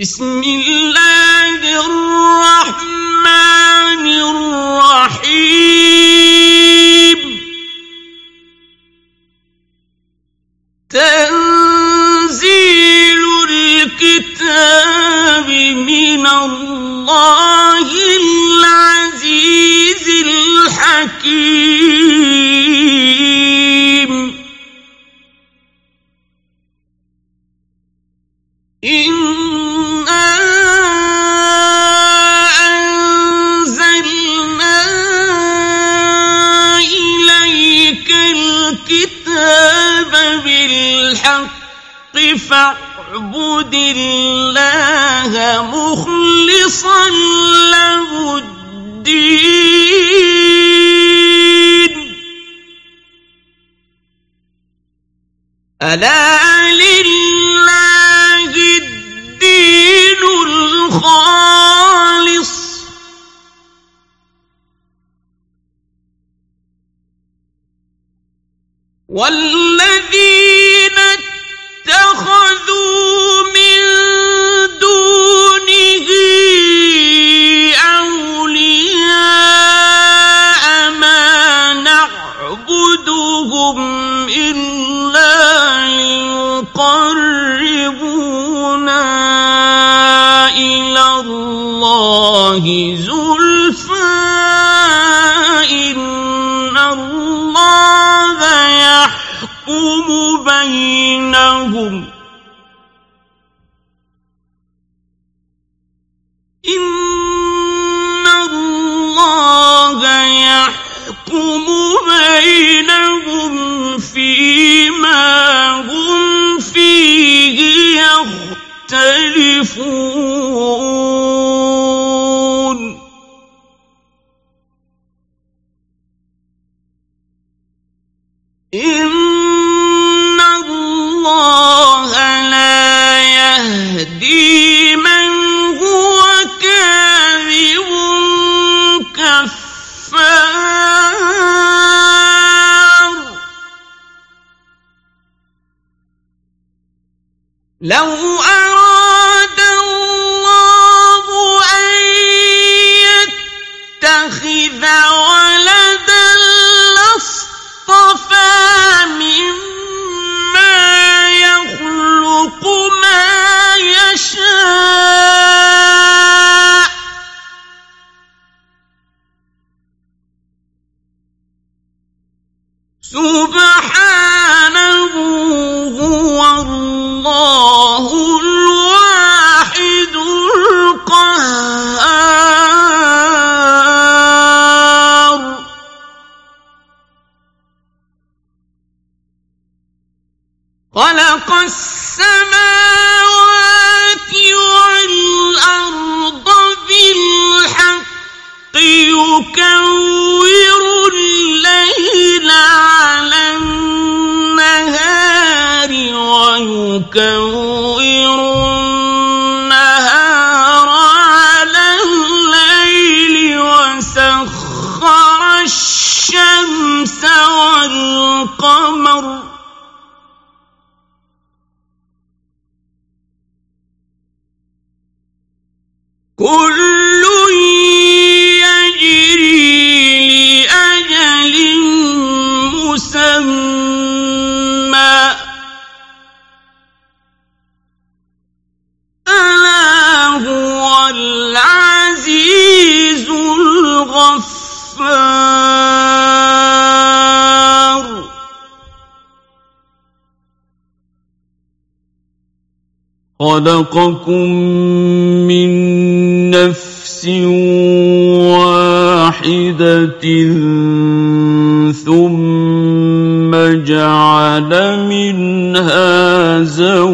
بسم الله الرحمن الرحيم تنزيل الكتاب من الله العزيز الحكيم إنا أنزلنا إليك الكتاب بالحق فاعبد الله مخلصا له الدين ألا لله الدين الخالص والذين اتخذوا من دونه أولياء ما نعبدهم إلا ليقربونا إلى الله زلفى إن الله يحكم بينهم إن الله يحكم بينهم فيما هم فيه يختلفون إن الله لا يهدي من هو كاذب كفار لو أراد الله أن يتخذ ولدا لاصطفى مما يخلق ما يشاء سبحانه هو الله الواحد القهار خلق السماوات والأرض بالحق يكور الليل على النهار ويكور النهار على الليل وسخر الشمس والقمر كل يجري لأجل مسمى ألا هو العزيز الغفار خلقكم من نفس واحدة ثم جعل منها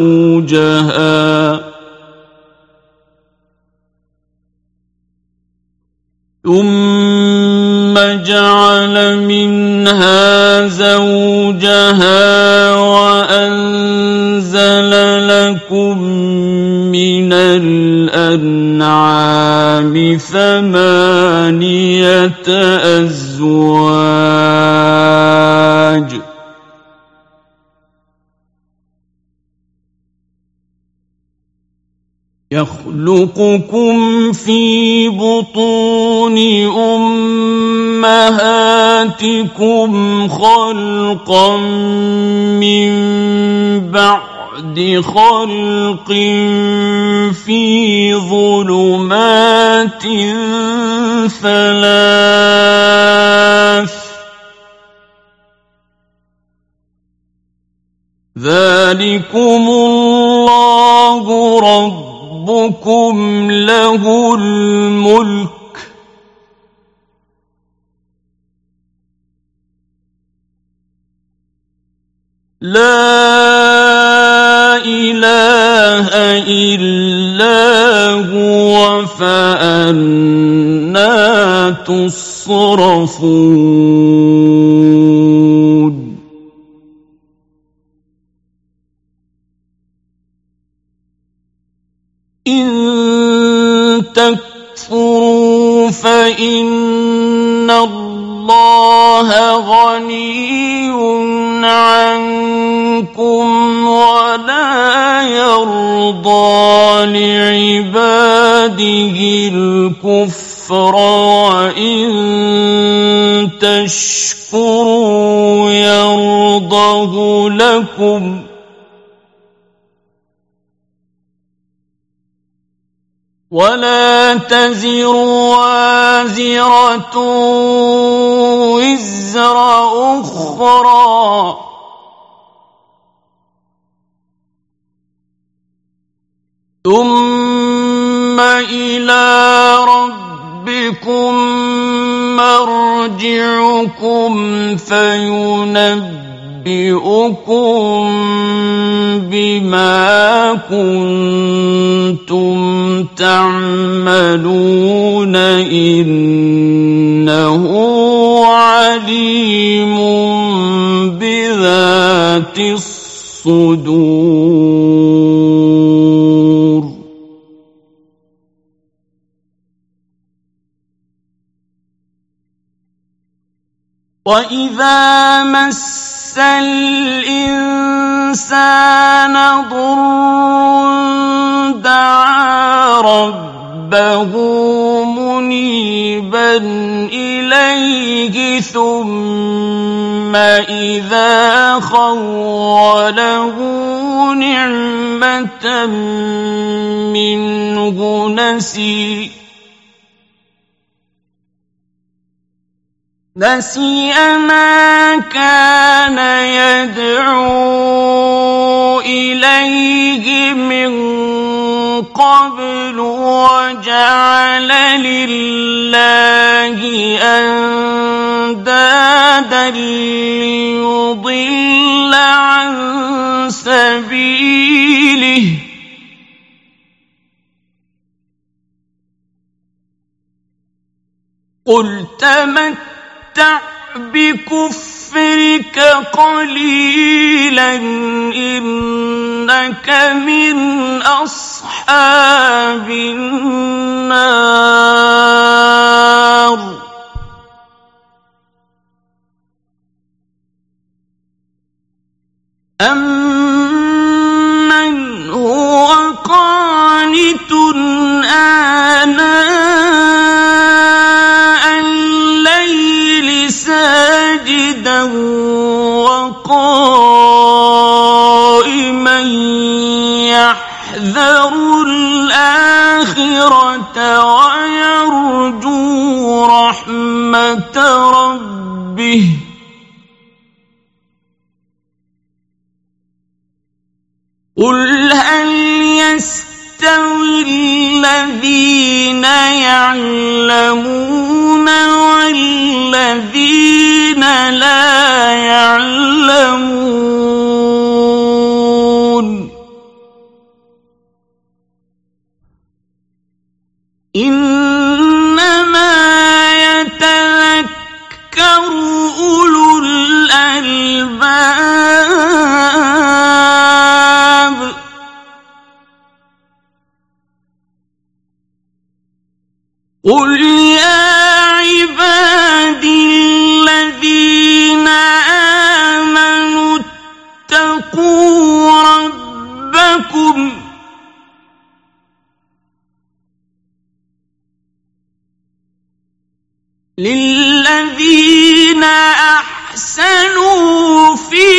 زوجها وأنزل لكم من الأنعام ثمانية أزواج يخلقكم في بطون أمهاتكم خلقا من بعد خلق في ظلمات ثلاث ذلكم الله ربكم له الملك لا إله إلا هو فأنى تصرفون إن تكفروا فإن الله غني عنكم ولا يرضى لعباده الكفر وإن تشكروا يرضه لكم ولا تزر وازرة وزر أخرى ثم إلى ربكم مرجعكم فينبئكم بما كنتم تعملون إنه عليم بذات الصدور وإذا مس الإنسان ضر دعا ربه منيبا إليه ثم إذا خوله نعمة منه نسي ما كان يدعو إليه من قبل وجعل لله أندادا ليضل عن سبيله قل تمتع بكفرك قليلا إنك من أصحاب النار أمن هو قانت آناء الليل ساجدا وقائما يحذر الآخرة ويرجو رحمة ربه قل هل يستوي الذين يعلمون والذين لا يعلمون إنما يتذكر أولو الألباب قل يا عبادي الذين آمنوا اتقوا ربكم للذين أحسنوا في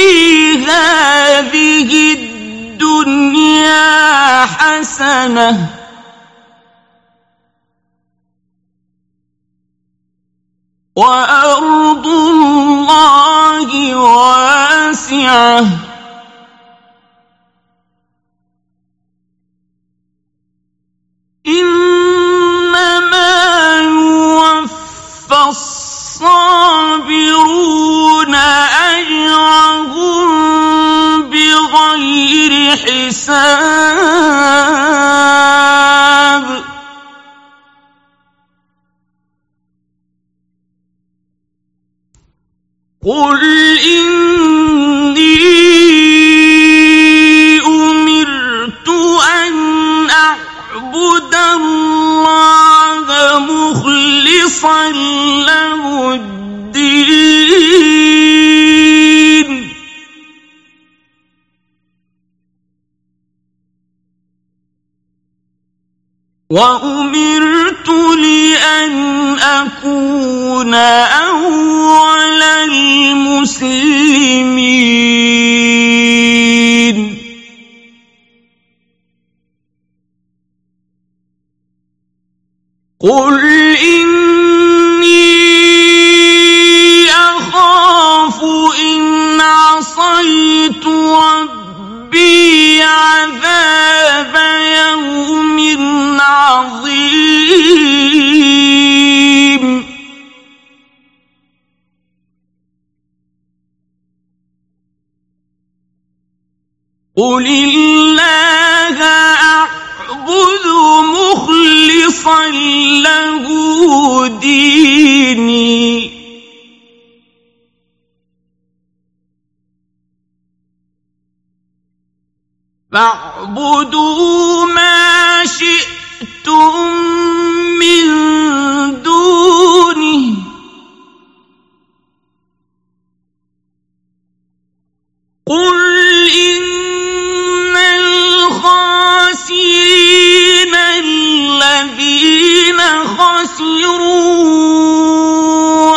هذه الدنيا حسنة وأرض الله واسعة إنما يوفى الصابرون أجرهم بغير حساب قل إني أمرت أن أعبد الله مخلصا له الدين وأمرت لأن أكون أول المسلمين قل إني أخاف إن عصيت ربي عذاب يوم عظيم قل الله أعبد مخلصا له ديني فاعبدوا ما شئتم من دونه قل إن الخاسرين الذين خسروا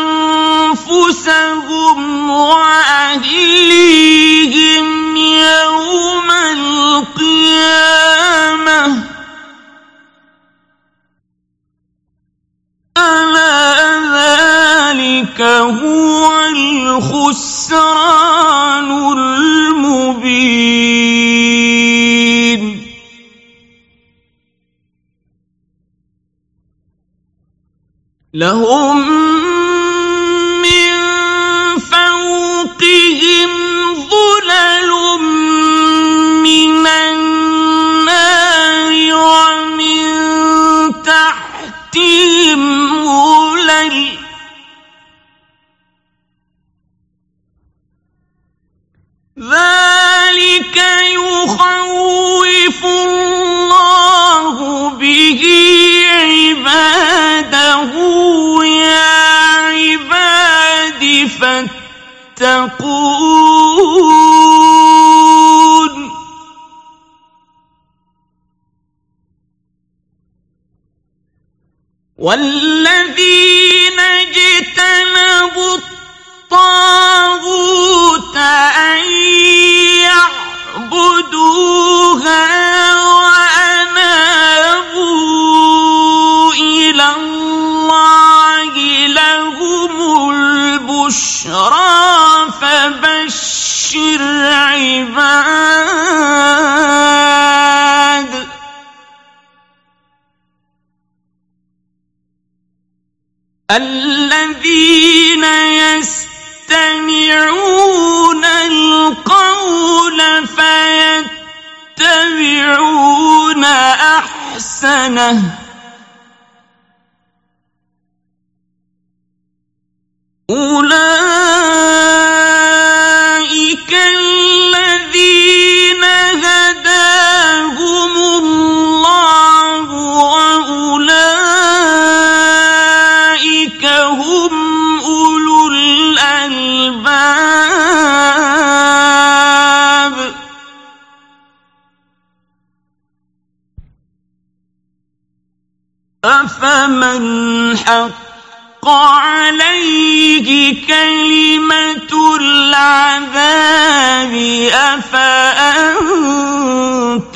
أنفسهم وأهليهم يوم القيامة ألا ذلك هو الخسران المبين لهم من فوقهم ظلل من النار ومن تحتهم ظلل ذلك يخوف الله به عباده يا عباد فاتقون والذين اجتنبوا الطاغوت أن يعبدوها وأنابوا إلى الله لهم البشرى فبشر عباد الذين يستمعون القول فيتبعون أحسنه أولئك الذين هداهم الله وأولئك هم أولو الألباب أفمن حق عليه كلمة العذاب أفأنت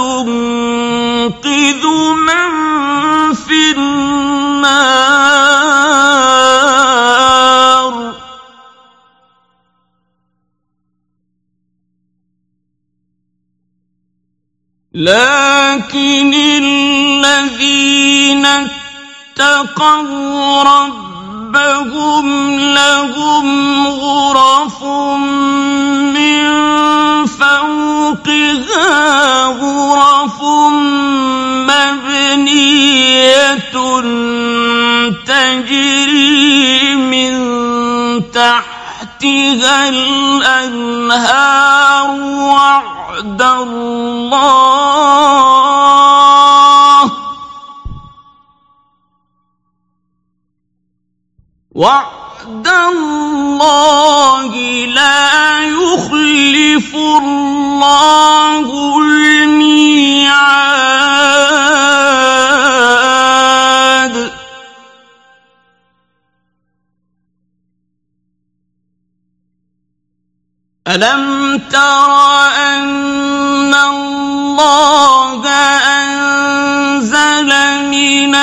تنقذ من في النار لكن الذين اتقوا ربهم لهم غرف من فوقها غرف مبنية تجري من تحتها الأنهار وعد الله لا يخلف الله الميعاد ألم تر أن الله أنزل من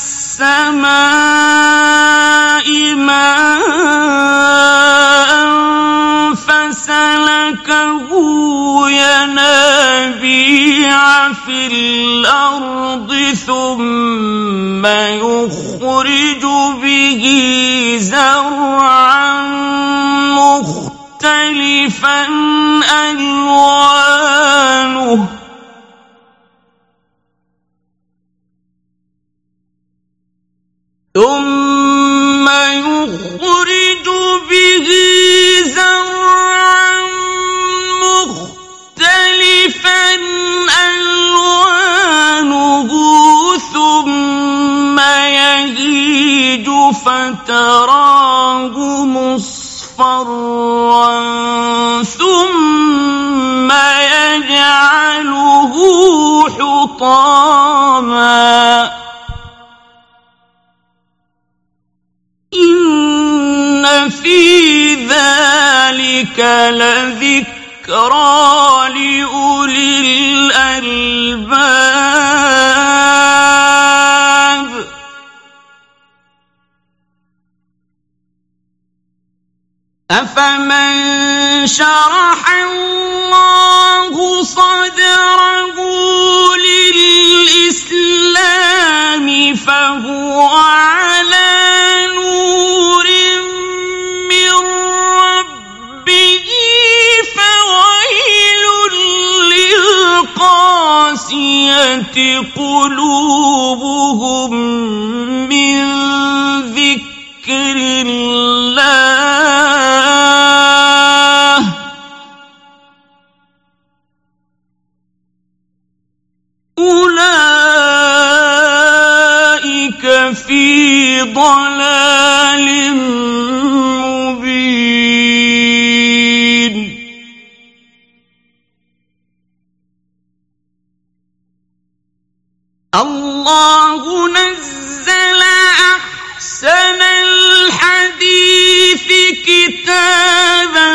السماء ماء فسلكه ينابيع في الأرض ثم يخرج به زرعا مختلفا ألوانه ثم يخرج به زرعا مختلفا ألوانه ثم يهيج فتراه مصفرا ثم يجعله حطاما إن في ذلك لذكرى لأولي الألباب أفمن شرح الله صدره للإسلام فهو على نور من ربه فويل للقاسية قلوبهم من ذكر الله أولئك في ضلال مبين الله نزل أحسن الحديث كتابا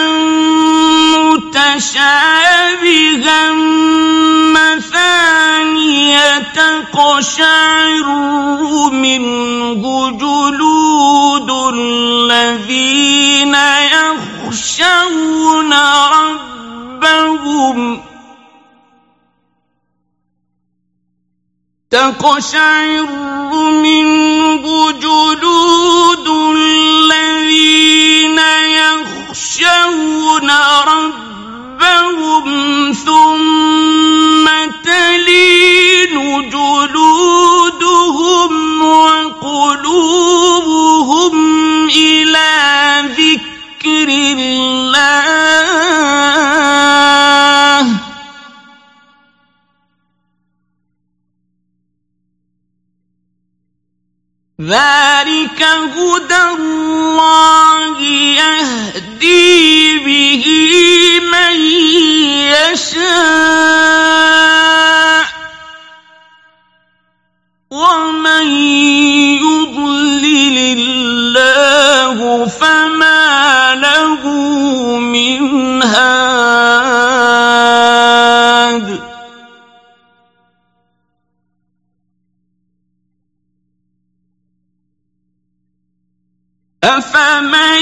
متشابها مثانية تقشعر منه جلود الذين يخشون ربهم تقشعر منه جلود الذين يخشون ربهم ثم تلين جلودهم وقلوبهم إلى ذكر الله ذلك هدى الله يهدي به من يشاء ومن يضلل أفمن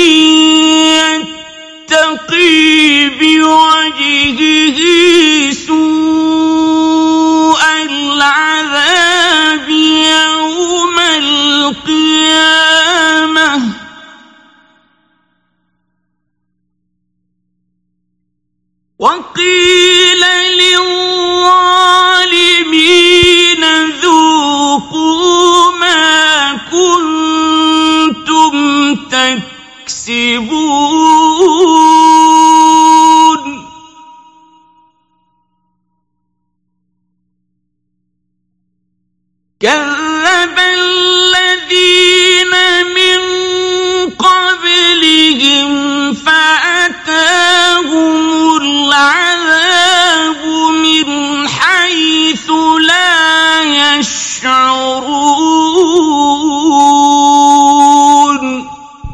يتقي بوجهه سوء العذاب يوم القيامة وقيل للظالمين ذوقوا ما كنتم تكسبون كذب الذين من قبلهم فأتاهم العذاب من حيث لا يشعرون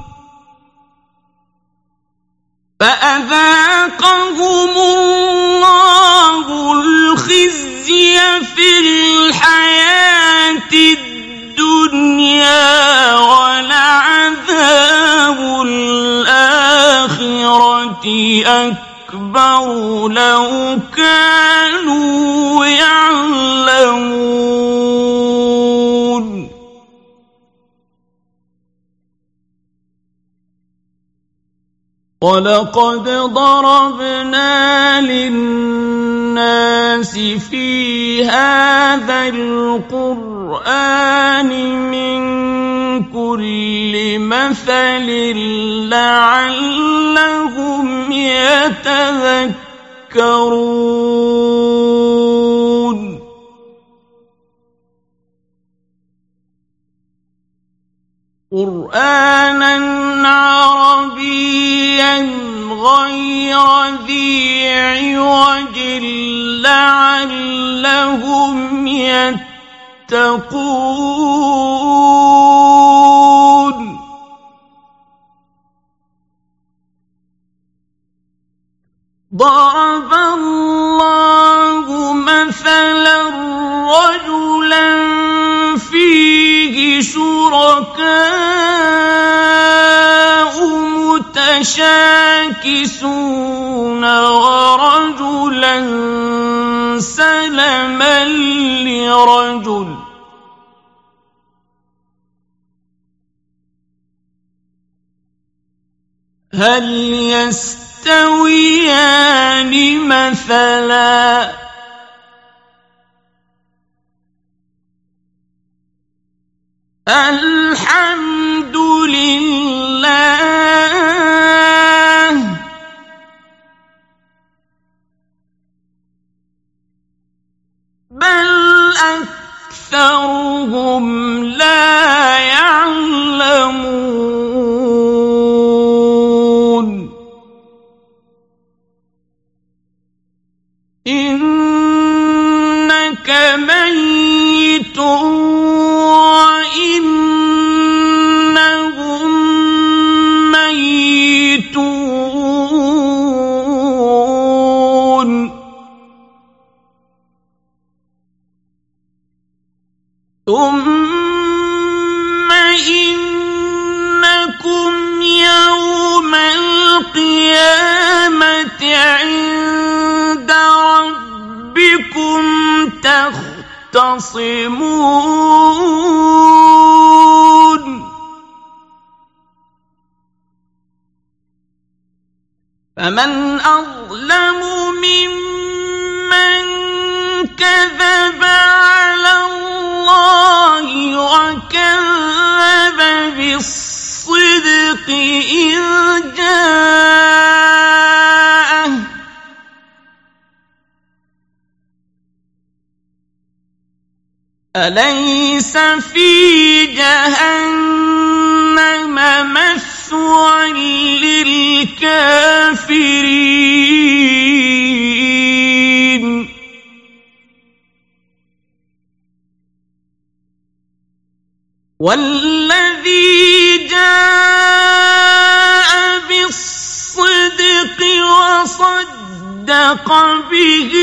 فأذاقهم الله الخزي في الحياة الدنيا ولعذاب الآخرة أكبر لو كانوا يعلمون ولقد ضربنا للناس في هذا القرآن من كل مثل لعلهم يتذكرون قرآنا عربيا غير ذي عوج لعلهم يتقون ضرب الله مثلا رجلا فيه شركاء متشاكسون ورجلا سلما لرجل هل يستويان مثلا الحمد لله بل أكثرهم لا يعلمون إنك ميت وإنهم ميتون ثم إنكم يوم القيامة عند ربكم تختصمون فمن أظلم ممن كذب على الله وكذب بالصدق إذ جاءه أليس في جهنم مثوى للكافرين والذي جاء بالصدق وصدق به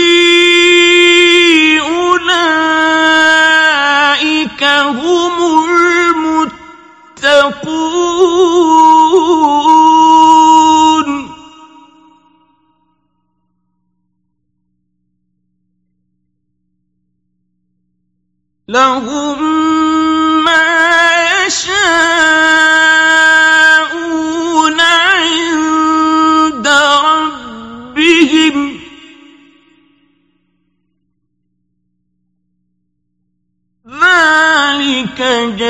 أولئك هم المتقون لهم ما يشاءون عند ربهم ذلك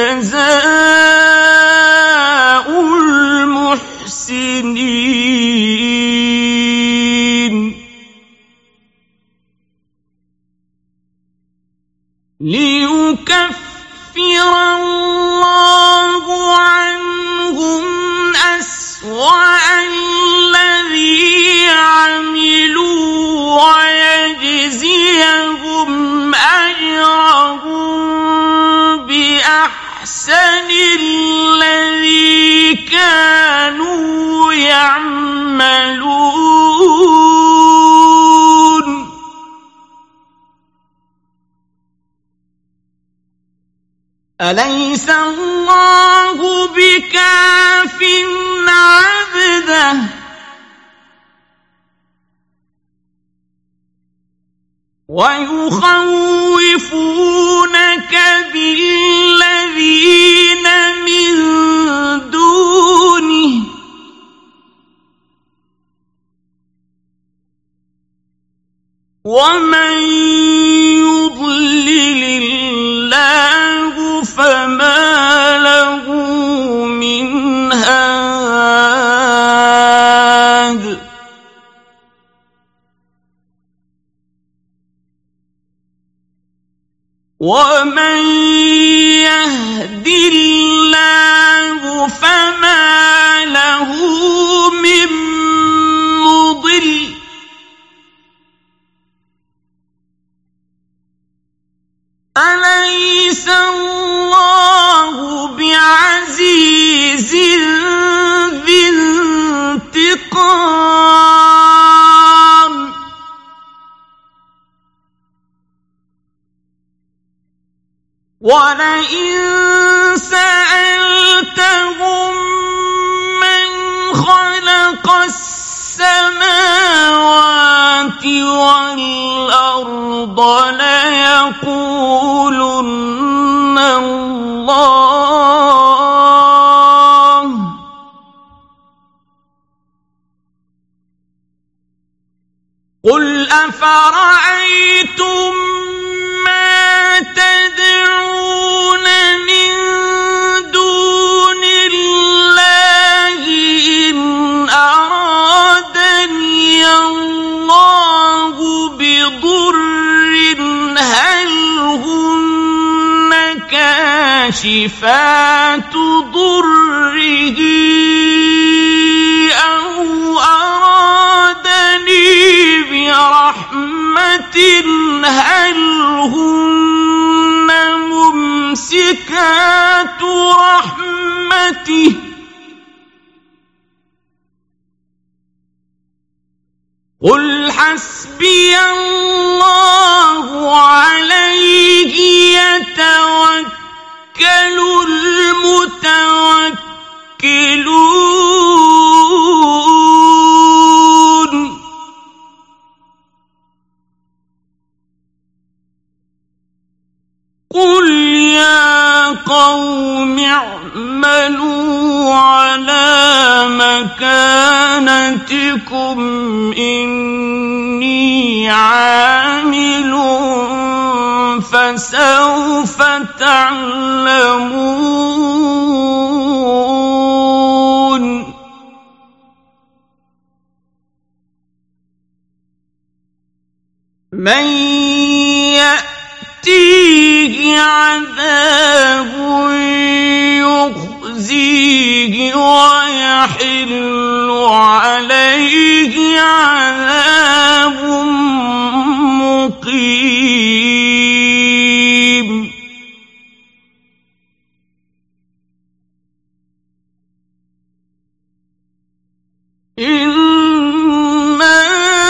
جزاء المحسنين ليكفر الله عنهم أسوأ الذي عملوا ويجزيهم أجرهم بأحسن الذي كانوا يعملون أليس الله بكاف عبده ويخوفونك بالذين من دونه ومن يضلل الله فما له من هاد ومن يهد الله فما له من مضل أليس الله بعزيز ذي انتقام ولئن سألتهم من خلق السماوات والأرض ليقولن الله قل أفرأيتم ما تدعون من دون الله إن أرادني الله بضر هل هن كاشفات ضره أو أرادني برحمة هل هن ممسكات رحمته قل حسبي الله عليه يتوكل المتوكلون قل يا قوم اعملوا على مكانتكم إني عامل فسوف تعلمون من يأتيه عذاب يخزيه ويحل عليه عذاب مقيم إنا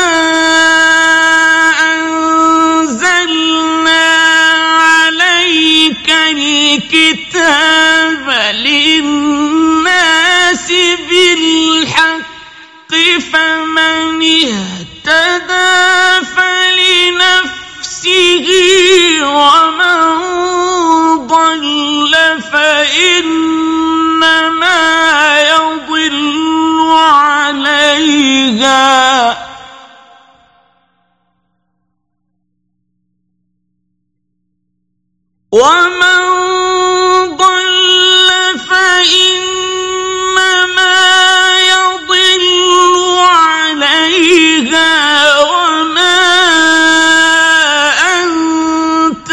أنزلنا عليك الكتاب للناس بالحق فمن اهتدى فلنفسه ومن ومن ضل فإنما يضل عليها وما أنت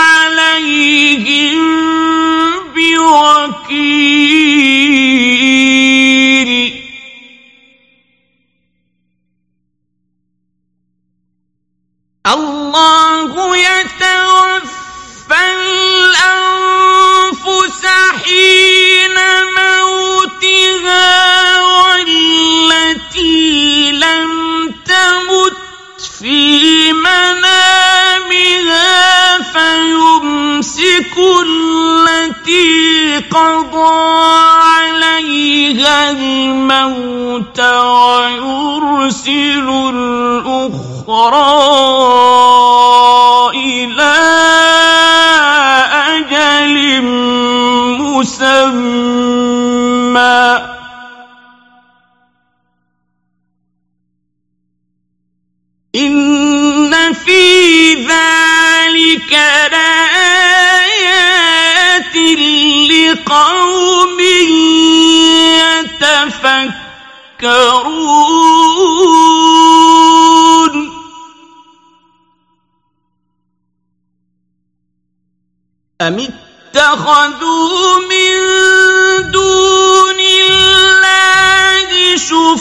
عليهم بوكيل الله يتوفى الأنفس حين موتها والتي لم تمت في منامها فيمسك التي قضى عليها الموت ويرسل الأخرى إلى أجل مسمى إن في ذلك لآيات لقوم يتفكرون أم اتخذوا من دون الله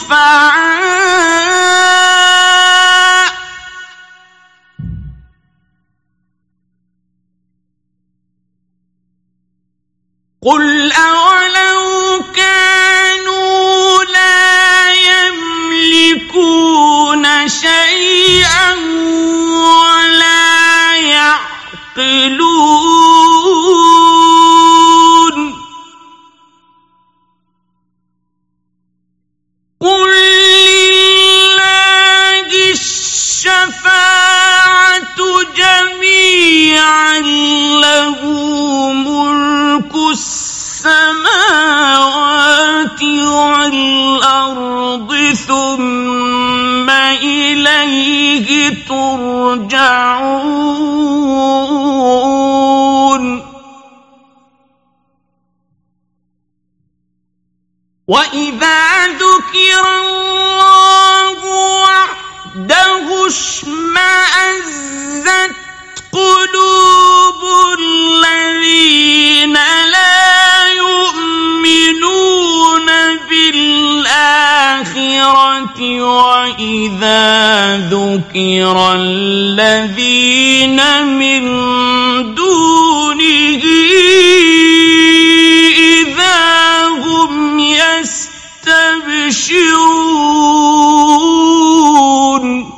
شفعاء قل أولو كانوا لا يملكون شيئا ولا يعقلون قل لله الشفاعة جميعا له ملك السماوات والأرض ثم إليه ترجعون وإذا ذكر الله وحده اشمأزت قلوب الذين لا يؤمنون بالآخرة وإذا ذكر الذين من دونه إذا هم يستبشرون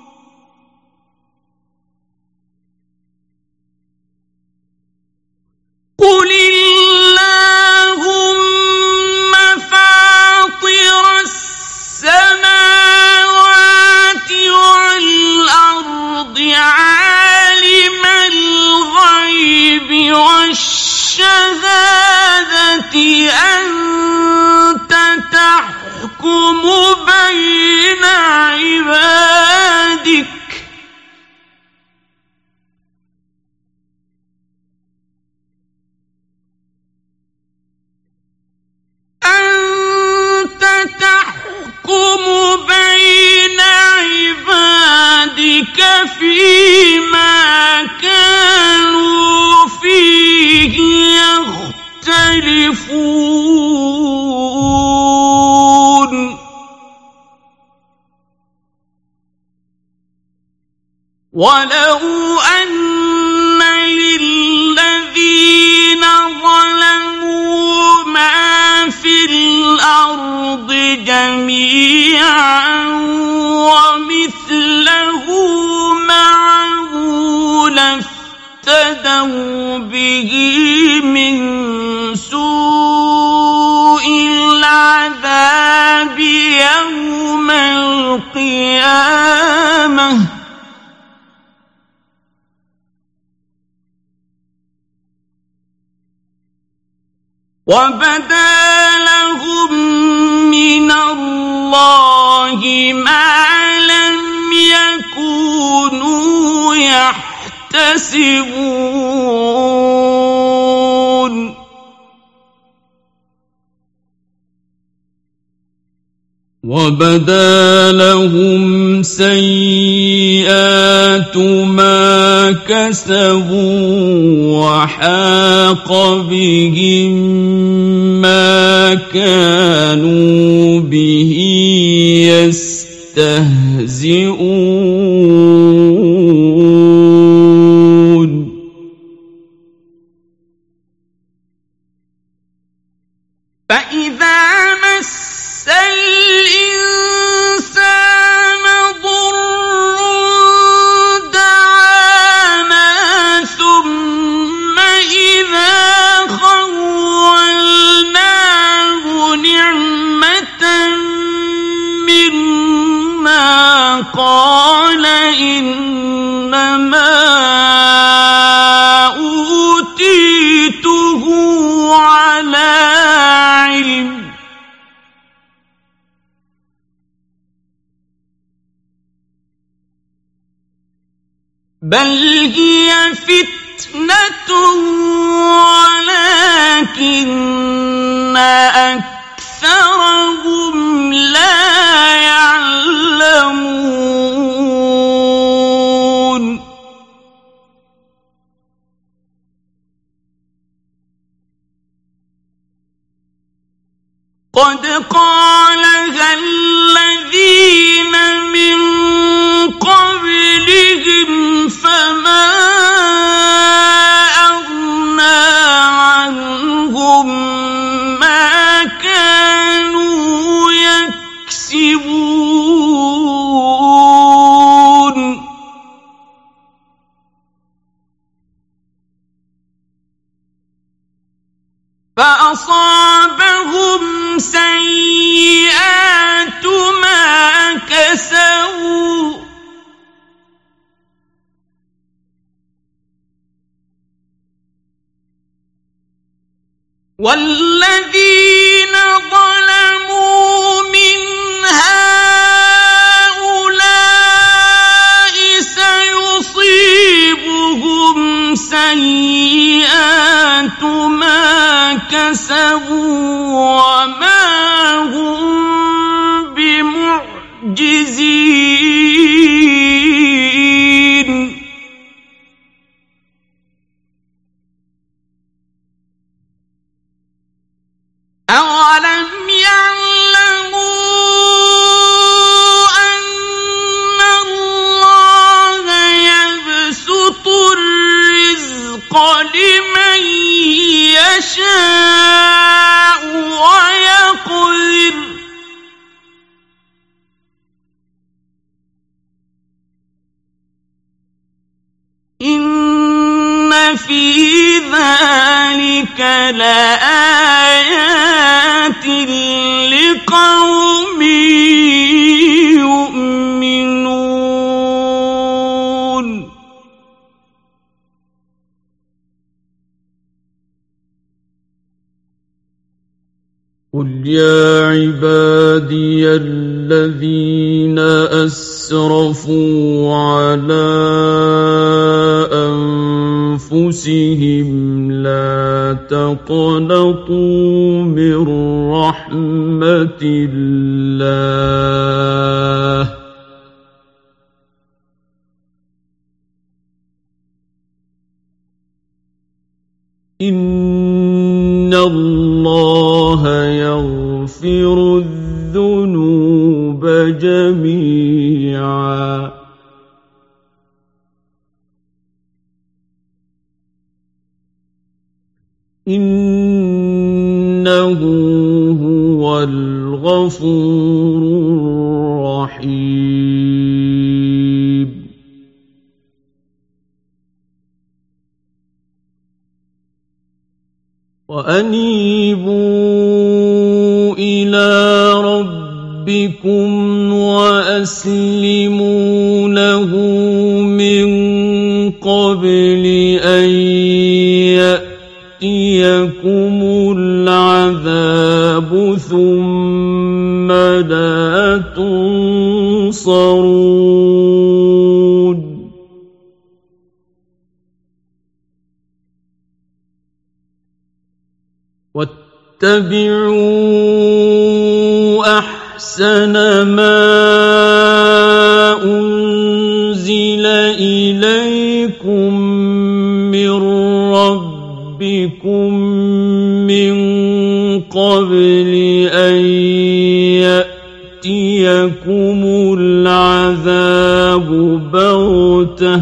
قل اللهم فاطر السماوات والأرض عالم الغيب والشهادة أنت تحكم بين عبادك فيما كانوا فيه يختلفون ولو أن للذين ظلموا ما في الأرض جميعا ومثله معه لافتدوا به من سوء العذاب يوم القيامة وبدا لهم من الله ما لم يكونوا يحتسبون وبدا لهم سيئات ما كسبوا وحاق بهم ما كانوا به يستهزئون فإذا مس الإنسان ضر دعانا ثم إذا خولناه نعمة منا قال إنما أوتيته على علم بل هي فتنة ولكن أكثرهم لا يعلمون قد قالها الذين من قبلهم فما أغنى عنهم ما كانوا يكسبون فأصابهم سيئات ما كسبوا والذين ظلموا من هؤلاء سيصيبهم سيئات ما كسبوا وما هم بمعجزين أولم يعلموا أن الله يبسط الرزق لمن يشاء ويقدر إن في ذلك لآيات لقوم يؤمنون قل يا عبادي الذين أسرفوا على أنفسهم لا تقنطوا من رحمة الله إن الله يغفر الذنوب جميعا إنه هو الغفور الرحيم وأنيبوا إلى ربكم وأسلموا له من قبل أن يأتيكم العذاب ثم لا تنصرون واتبعوا أحسن أحسن ما أنزل إليكم من ربكم من قبل أن يأتيكم العذاب بغتة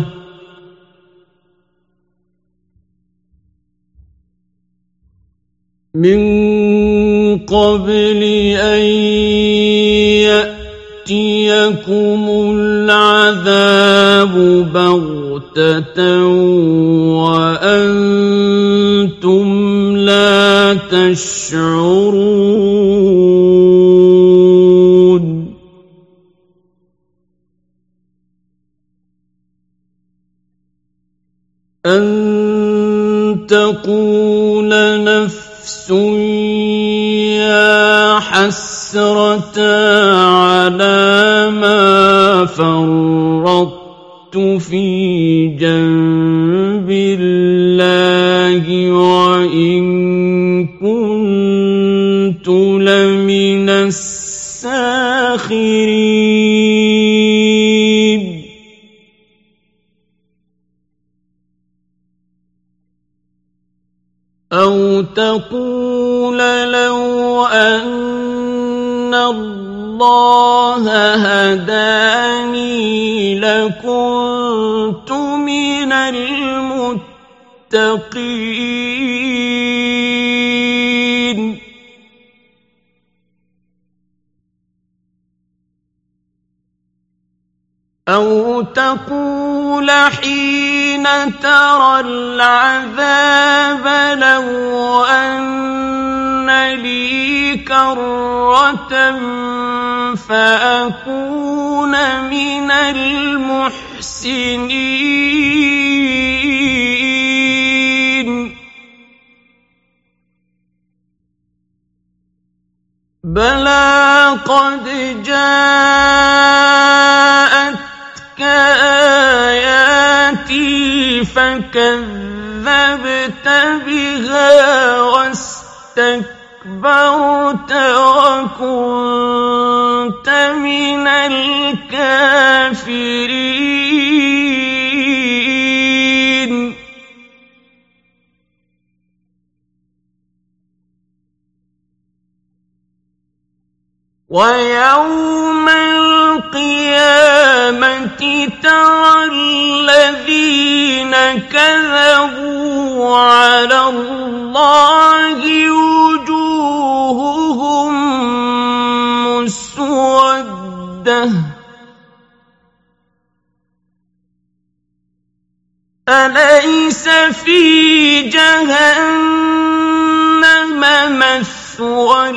وأنتم لا تشعرون أن تقول نفس يا حسرة على ما فرطت في جنب الله وإن كنت لمن الساخرين أو تقول لو أن الله هداني لكنت من المتقين أو تقول حين ترى العذاب لو أن لي كرة فأكون من المحسنين بلى قد جاءتك آياتي فكذبت بها واستكبرت وكنت من الكافرين ويوم القيامة ترى الذين كذبوا على الله وجوههم مسودة أليس في جهنم مثوى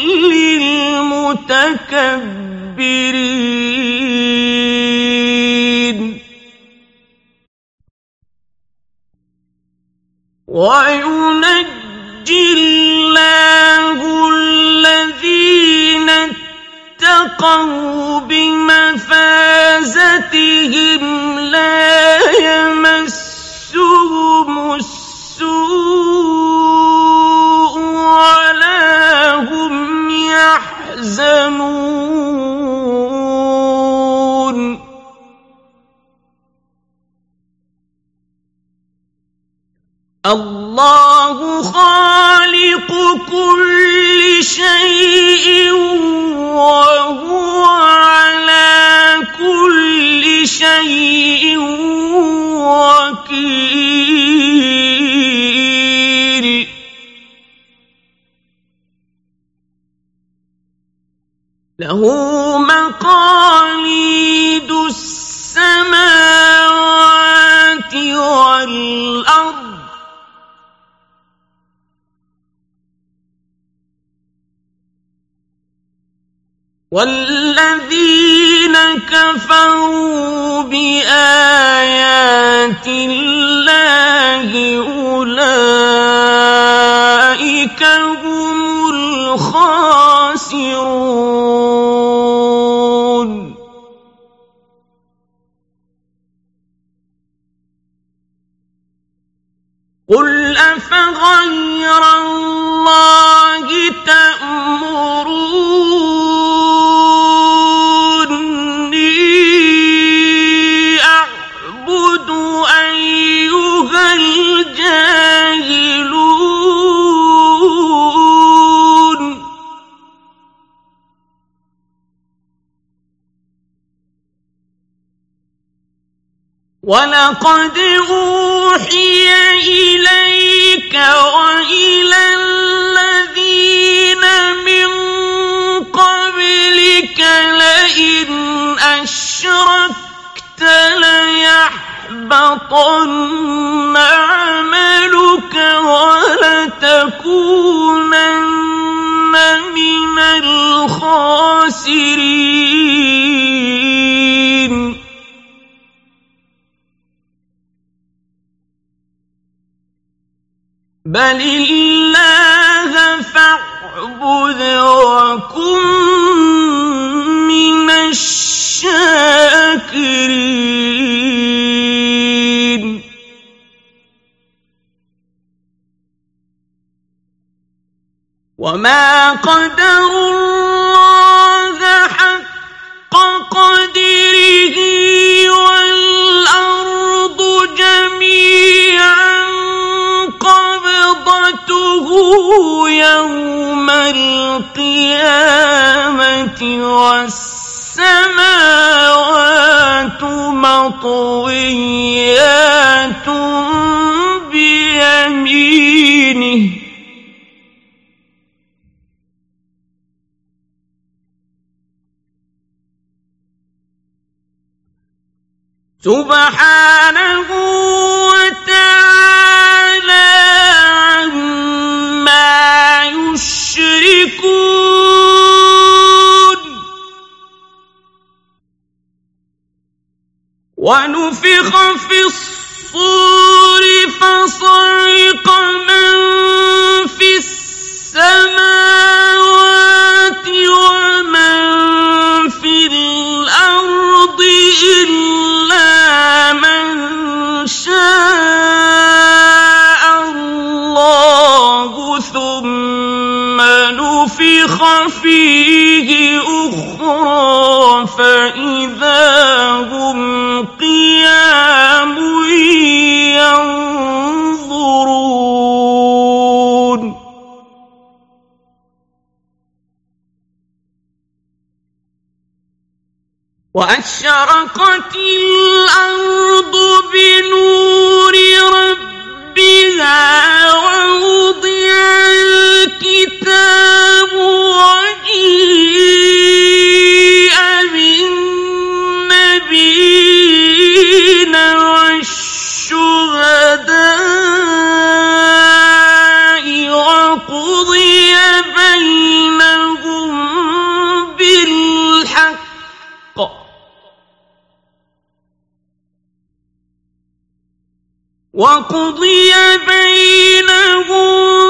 للمتكبرين وينجي الله الذين اتقوا بمفازتهم لا يمسهم السوء ولا هم يحزنون الله خالق كل شيء وهو على كل شيء وكيل له مقاليد السماوات والأرض والذين كفروا بآيات الله أولئك هم الخاسرون قل أفغير الله تأمرون وَلَقَدْ أُوحِيَ إِلَيْكَ وَإِلَى الَّذِينَ مِن قَبْلِكَ لَئِنْ أَشْرَكْتَ لَيَحْبَطَنَّ عَمَلُكَ وَلَتَكُونَنَّ مِنَ الْخَاسِرِينَ بَلِ اللَّهَ فَاعْبُدْ وَكُن مِّنَ الشَّاكِرِينَ وَمَا قَدَرُوا اللَّهَ حَقَّ قَدْرِهِ وَالْأَرْضُ جَمِيعًا قَبْضَتُهُ يَوْمَ الْقِيَامَةِ وَالسَّمَاوَاتُ مَطْوِيَّاتٌ بِيَمِينِهِ سُبْحَانَهُ وَتَعَالَىٰ عَمَّا يُشْرِكُونَ وَنُفِخَ فِي الصُّورِ فَصَعِقَ مَن فِي السَّمَاوَاتِ وَمَن فِي الْأَرْضِ إِلَّا مَن شَاءَ اللَّهُ ثُمَّ نُفِخَ فِيهِ أُخْرَىٰ فَإِذَا هُمْ قِيَامٌ يَنظُرُونَ وَأَشْرَقَتِ الْأَرْضُ بِنُورِ رَبِّهَا وَوُضِعَ الْكِتَابُ وَجِيءَ بِالنَّبِيِّينَ وَالشُّهَدَاءِ وَقُضِيَ بَيْنَهُم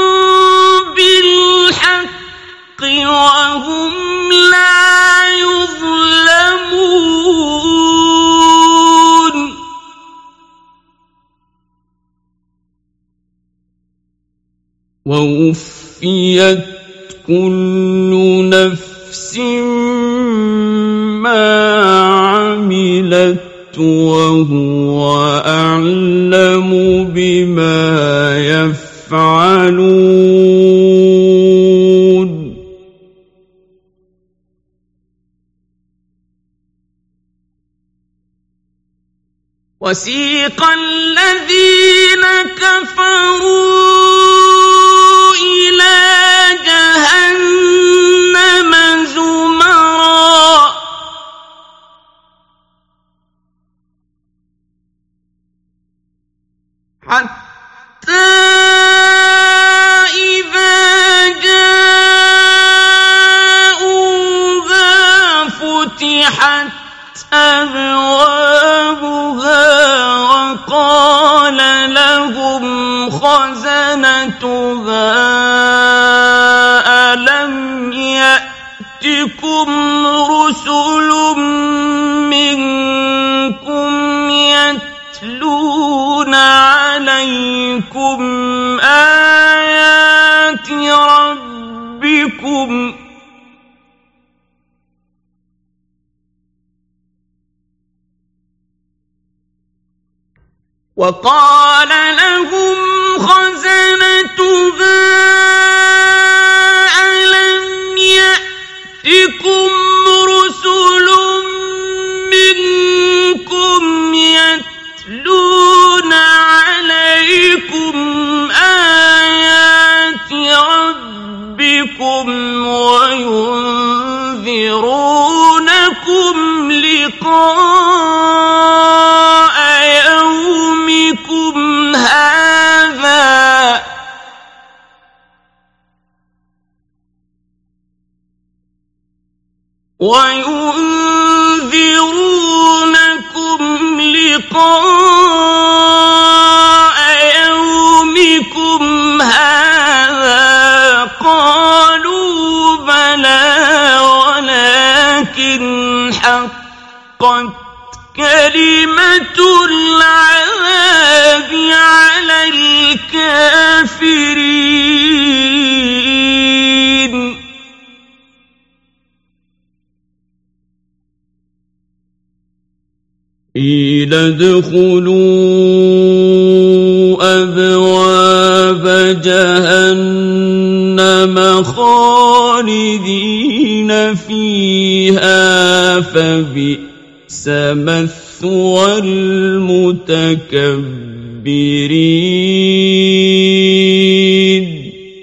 بِالْحَقِّ وَهُمْ لَا يُظْلَمُونَ وَوُفِّيَتْ كُلُّ نَفْسٍ مَّا عَمِلَتْ وَهُوَ أَعْلَمُ بِمَا يَفْعَلُونَ وَسِيقَ الَّذِينَ كَفَرُوا إِلَىٰ جَهَنَّمَ زُمَرًا حَتَّىٰ إِذَا جَاءُوهَا فُتِحَتْ أَبْوَابُهَا وَقَالَ لَهُمْ خَزَنَتُهَا أَلَمْ يَأْتِكُمْ رُسُلٌ مِّنكُمْ يَتْلُونَ عَلَيْكُمْ آيَاتِ رَبِّكُمْ وَقَالَ لَهُمْ خَزَنَتُهَا أَلَمْ يَأْتِكُمْ رُسُلٌ مِّنكُمْ يَتْلُونَ وينذرونكم لقاء يومكم هذا قالوا بلى ولكن حقت كلمة العذاب على الكافرين قيل ادخلوا أبواب جهنم خالدين فيها فبئس مثوى المتكبرين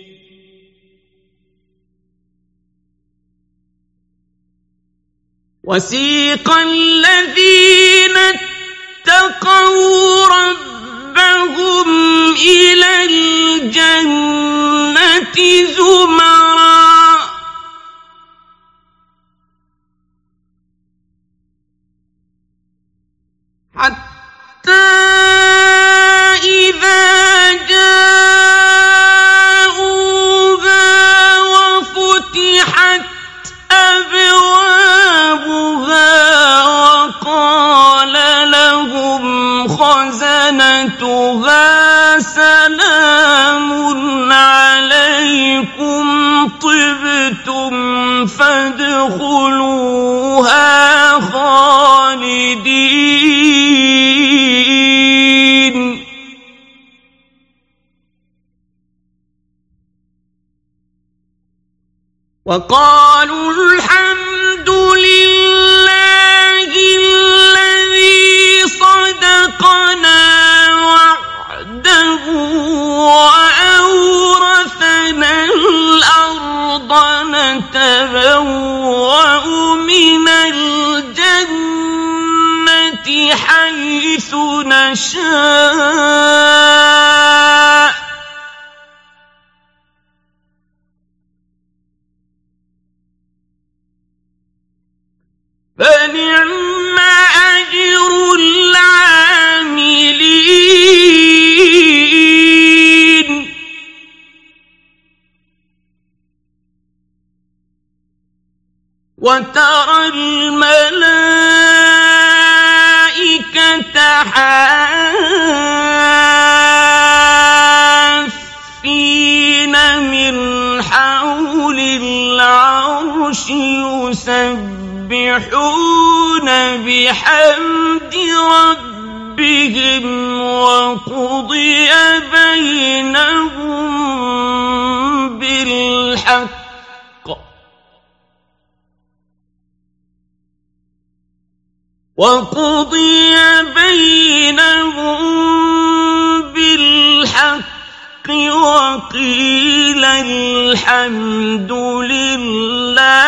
وسيق الذين اتقوا ربهم إلى الجنة زمرا حتى إذا جاءوها وفتحت أبوابها وقال لهم خزنتها سلام عليكم طبتم فادخلوها خالدين وقالوا الحمد لله الذي صدقنا وعده وأورثنا الأرض نتبوأ من الجنة حيث نشاء فنعم أجر العاملين وترى الملائكة حافين من حول العرش يسبحون بحمد ربهم وقضي بينهم بالحق وقيل الحمد لله